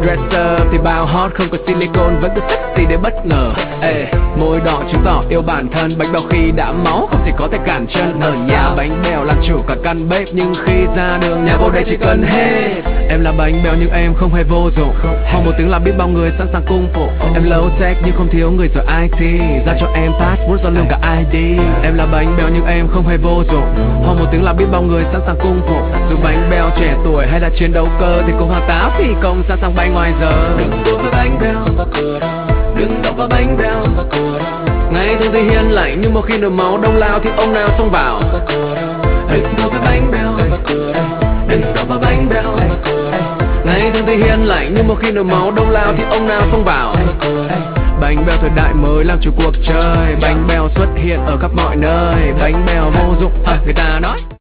dresser thì bao hot không có silicone vẫn cứ sexy để bất ngờ. Ê, môi đỏ chứng tỏ yêu bản thân, bánh bèo khi đã máu không thể có thể cản chân. Ở nhà bánh bèo làm chủ cả căn bếp, nhưng khi ra đường nhà vô đây chỉ cần hết. Em là bánh bèo nhưng em không hề vô dụng, không một tiếng là biết bao người sẵn sàng cung phục. Em low tech nhưng không thiếu người giỏi IT, ra cho em passport do lương cả ID. Em là bánh bèo nhưng em không hề vô dụng, không một tiếng là biết bao người sẵn sàng cung phục. Dù bánh bèo trẻ tuổi hay là chiến đấu cơ thì cũng hàng tá phi công sẵn sàng bay ngoài giờ. Đừng đùa với bánh bèo, đừng động vào bánh bèo. Ngày thường thì hiền lành nhưng một khi nổi máu đông lao thì ông nào xông vào. Đừng đùa với bánh bèo, đừng động vào bánh bèo. Ngày thường thì hiền lành nhưng một khi nổi máu đông lao thì ông nào xông vào. Bánh bèo thời đại mới làm chủ cuộc chơi, bánh bèo xuất hiện ở khắp mọi nơi. Bánh bèo vô dụng người ta nói.